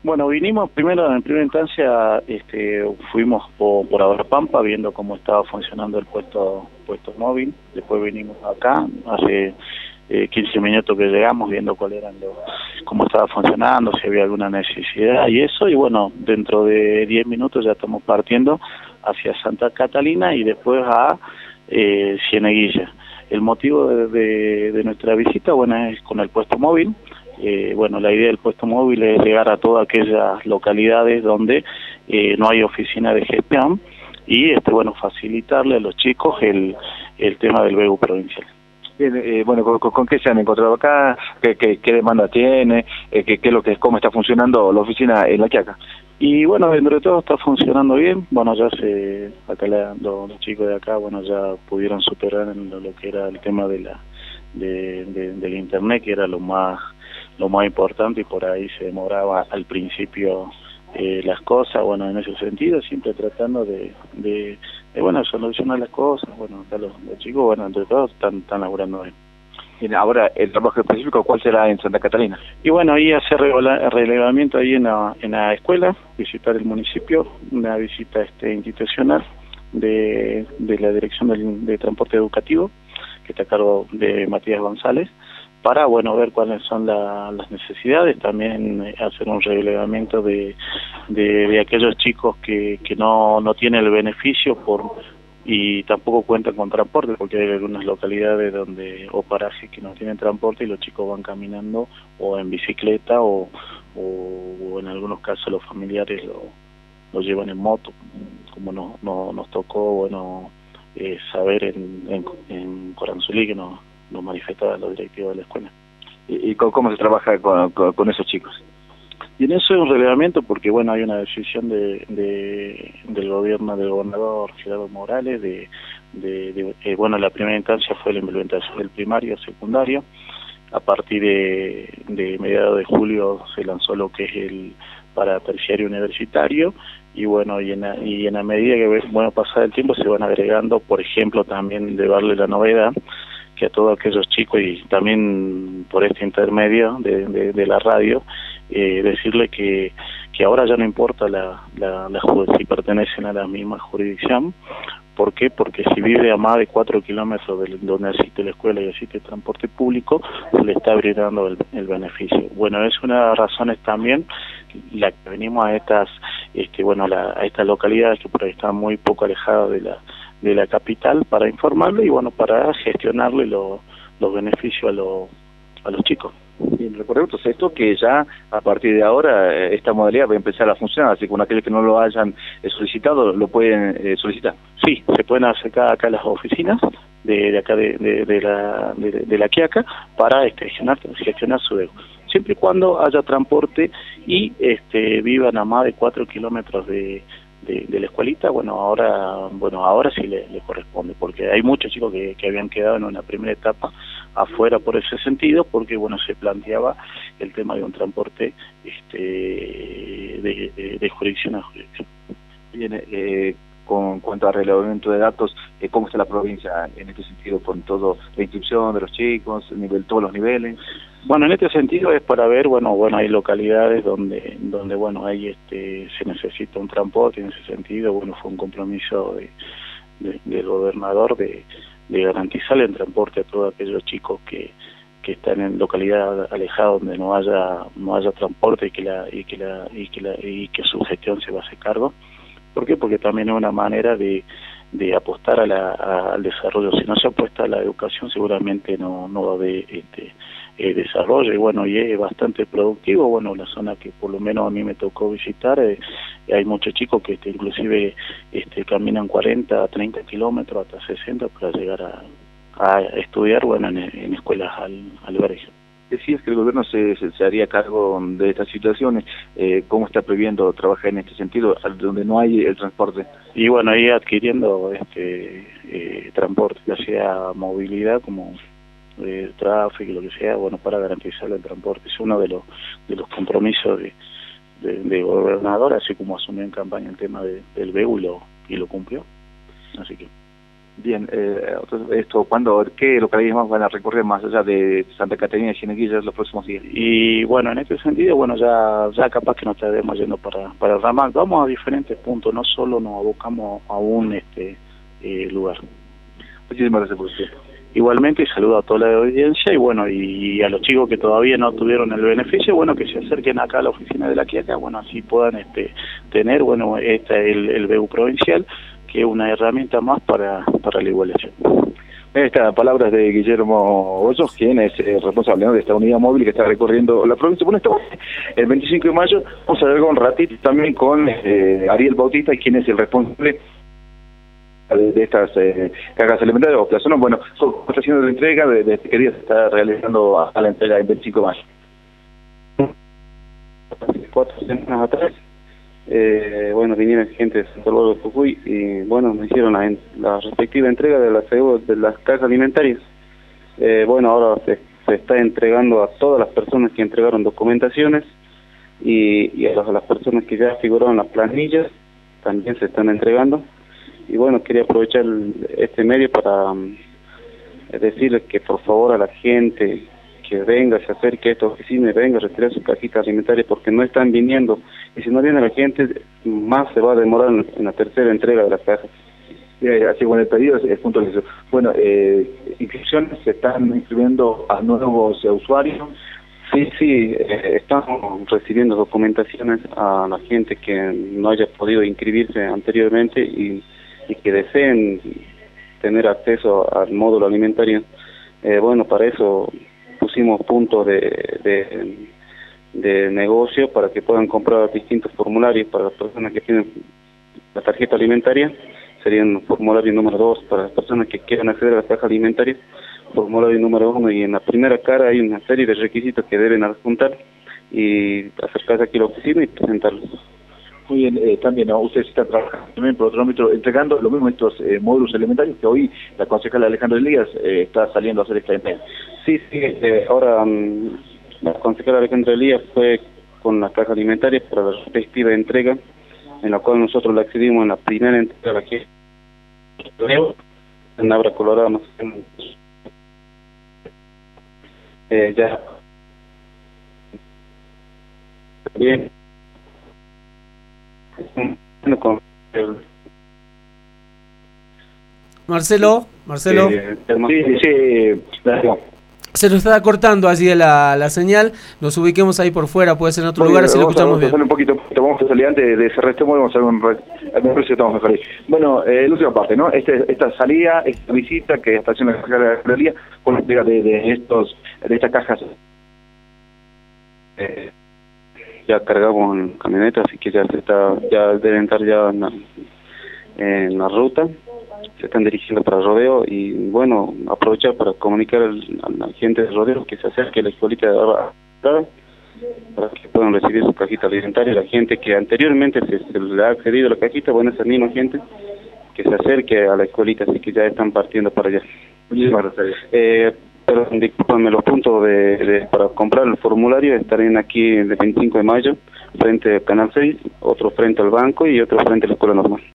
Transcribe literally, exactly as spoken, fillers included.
Bueno, vinimos primero, en primera instancia, este, fuimos por, por Abrapampa viendo cómo estaba funcionando el puesto puesto móvil. Después vinimos acá, hace eh, quince minutos que llegamos, viendo cuál eran los, cómo estaba funcionando, si había alguna necesidad y eso. Y bueno, dentro de diez minutos ya estamos partiendo hacia Santa Catalina y después a eh, Cieneguilla. El motivo de, de, de nuestra visita, bueno, es con el puesto móvil. Eh, bueno, la idea del puesto móvil es llegar a todas aquellas localidades donde eh, no hay oficina de gestión y, este, bueno, facilitarle a los chicos el, el tema del B U provincial. Bien, eh, bueno, ¿con, con qué se han encontrado acá? ¿Qué, qué, qué demanda tiene? Eh, ¿qué, qué es lo que, cómo está funcionando la oficina en La Quiaca? Y bueno, dentro de todo está funcionando bien. Bueno, ya se, acá la, los, los chicos de acá, bueno, ya pudieron superar en lo, lo que era el tema de la de, de, del internet, que era lo más lo más importante, y por ahí se demoraba al principio eh, las cosas. Bueno, en ese sentido, siempre tratando de, de, de bueno, solucionar las cosas. Bueno, acá los, los chicos, bueno, entre todos están, están laburando bien. Y ahora, el trabajo específico, ¿cuál será en Santa Catalina? Y bueno, ahí hacer relevamiento ahí en la, en la escuela, visitar el municipio, una visita este institucional de, de la Dirección del, de Transporte Educativo, que está a cargo de Matías González, para, bueno, ver cuáles son la, las necesidades, también hacer un relevamiento de, de, de aquellos chicos que, que no, no tienen el beneficio por y tampoco cuentan con transporte, porque hay algunas localidades donde o parajes que no tienen transporte y los chicos van caminando o en bicicleta o, o, o en algunos casos los familiares lo, lo llevan en moto, como no, no, nos tocó, bueno, eh, saber en, en, en Coranzulí, que nos, nos manifestaban los directivos de la escuela. ¿Y, y cómo se trabaja con, con, con esos chicos? Y en eso es un relevamiento porque, bueno, hay una decisión de, de del gobierno del gobernador Gerardo Morales de, de, de eh, bueno, la primera instancia fue la implementación del primario, secundario. A partir de, de mediados de julio se lanzó lo que es el para terciario universitario, y bueno, y en la, y en la medida que, bueno, pasar el tiempo se van agregando, por ejemplo, también de darle la novedad que a todos aquellos chicos, y también por este intermedio de, de, de la radio, eh, decirle que, que ahora ya no importa la, la, la si pertenecen a la misma jurisdicción. ¿Por qué? Porque si vive a más de cuatro kilómetros de donde existe la escuela y existe transporte público, se le está brindando el, el beneficio. Bueno, es una de las razones también la que venimos a estas, este, bueno, la, a estas localidades que por ahí están muy poco alejadas de la de la capital, para informarle y, bueno, para gestionarle lo, los beneficios a, lo, a los chicos. Bien, recordemos esto, que ya a partir de ahora esta modalidad va a empezar a funcionar, así que con aquellos que no lo hayan solicitado lo pueden eh, solicitar. Sí, se pueden acercar acá a las oficinas de, de acá de, de, de la de, de la Quiaca para este, gestionar, gestionar su deuda, siempre y cuando haya transporte y este vivan a más de cuatro kilómetros de De, de la escuelita. Bueno, ahora bueno ahora sí le, le corresponde, porque hay muchos chicos que, que habían quedado en una primera etapa afuera por ese sentido, porque, bueno, se planteaba el tema de un transporte este de, de, de jurisdicción a jurisdicción. Bien, eh, con cuanto al relevamiento de datos, eh, ¿cómo está la provincia en este sentido con todo la inscripción de los chicos, nivel, todos los niveles? Bueno, en este sentido es para ver, bueno, bueno, hay localidades donde, donde bueno, hay este, se necesita un transporte. En ese sentido, bueno, fue un compromiso de, de, del gobernador de, de garantizar el transporte a todos aquellos chicos que, que están en localidades alejadas donde no haya, no haya transporte y que la, y que la, y que la, y que su gestión se va a hacer cargo. ¿Por qué? Porque también es una manera de, de apostar a la, a, al desarrollo. Si no se apuesta a la educación, seguramente no, no va a haber este, eh, desarrollo, y bueno, y es bastante productivo. Bueno, la zona que por lo menos a mí me tocó visitar, eh, hay muchos chicos que este, inclusive este, caminan cuarenta, treinta kilómetros, hasta sesenta, para llegar a, a estudiar, bueno, en, en escuelas al, albergue. Decías que el gobierno se, se, se haría cargo de estas situaciones. Eh, ¿Cómo está previendo trabajar en este sentido, donde no hay el transporte? Y bueno, ahí adquiriendo este eh, transporte, ya sea movilidad como eh, tráfico, lo que sea, bueno, para garantizar el transporte. Es uno de los de los compromisos de, de, de gobernador, así como asumió en campaña el tema de, del B U y lo, y lo cumplió. Así que Bien, eh, esto, ¿cuándo, qué localidades van a recorrer más allá de Santa Catarina y Cieneguilla los próximos días? Y bueno, en este sentido, bueno, ya ya capaz que nos estaremos yendo para para el ramal. Vamos a diferentes puntos, no solo nos abocamos a un este eh, lugar. Muchísimas gracias por usted. Igualmente, saludo a toda la audiencia y bueno, y a los chicos que todavía no tuvieron el beneficio, bueno, que se acerquen acá a la oficina de la Quiaca, bueno, así puedan este tener, bueno, este el, el B U provincial, que es una herramienta más para, para la igualación. Estas palabras de Guillermo Hoyos, quien es eh, responsable, ¿no?, de esta unidad móvil que está recorriendo la provincia. Bueno, estamos el veinticinco de mayo, vamos a ver un ratito también con eh, Ariel Bautista, quien es el responsable de, de estas eh, cargas alimentarias o plazones. Bueno, ¿cómo está haciendo la entrega? ¿De, de qué día se está realizando a, a la entrega del veinticinco de mayo? Cuatro semanas atrás, eh, bueno, vinieron gente de San Salvador de Jujuy y bueno, me hicieron la, la respectiva entrega de las de las cajas alimentarias. Eh, bueno, ahora se, se está entregando a todas las personas que entregaron documentaciones y, y a, las, a las personas que ya figuraron en las planillas también se están entregando. Y bueno, quería aprovechar el, este medio para um, decirles que por favor a la gente que venga, se acerque a esta oficina y venga a retirar su cajita alimentaria porque no están viniendo. Y si no viene la gente, más se va a demorar en, en la tercera entrega de las cajas. Sí, así con el pedido es punto de eso. Bueno, eh, inscripciones se están inscribiendo a nuevos eh, usuarios. Sí, sí, eh, estamos recibiendo documentaciones a la gente que no haya podido inscribirse anteriormente y, y que deseen tener acceso al módulo alimentario. Eh, bueno, para eso pusimos puntos de, de, de negocio para que puedan comprar distintos formularios para las personas que tienen la tarjeta alimentaria. Serían formulario número dos para las personas que quieran acceder a la caja alimentaria, formulario número uno, y en la primera cara hay una serie de requisitos que deben adjuntar y acercarse aquí a la oficina y presentarlos. Muy bien, eh, también ¿no? Ustedes están trabajando también por otro ámbito, entregando lo mismo estos eh, módulos alimentarios que hoy la concejala Alejandra Elías eh, está saliendo a hacer esta entrega. Sí, sí, eh, ahora um, la concejala Alejandra Elías fue con la caja alimentaria para la respectiva entrega, en la cual nosotros la accedimos en la primera entrega aquí en Abra Colorada, más o menos. Eh, ya bien con el... Marcelo, Marcelo. Eh, sí, sí, gracias. Se nos está cortando allí la, la señal, nos ubiquemos ahí por fuera, puede ser en otro Muy lugar, bien, así lo escuchamos a, bien. Un poquito, vamos a salir antes de cerrar este módulo, vamos a hacer un me parece que estamos mejor ahí. Bueno, eh, la última parte, ¿no? Este, esta salida, esta visita que está haciendo la Secretaría de Día con la entrega de, de estos, de estas cajas. Eh, ya cargamos en camioneta, así que ya se está, ya deben estar ya en la, en la ruta. Se están dirigiendo para Rodeo y bueno, aprovechar para comunicar al, a la gente de Rodeo que se acerque a la escuelita de Abra para que puedan recibir su cajita alimentaria. La gente que anteriormente se, se le ha accedido a la cajita, bueno, esa misma gente que se acerque a la escuelita, así que ya están partiendo para allá. Muchísimas gracias. Eh, pero discúlpame, los puntos de, de para comprar el formulario estarían aquí el veinticinco de mayo, frente al Canal seis, otro frente al banco y otro frente a la escuela normal.